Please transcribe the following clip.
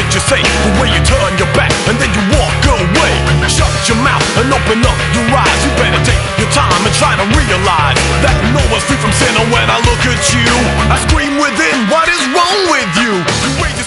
did you say? The way you turn your back and then you walk away. Shut your mouth and open up your eyes. You better take your time and try to realize that no one's free from sin. And when I look at you, I scream within, what is wrong with you? You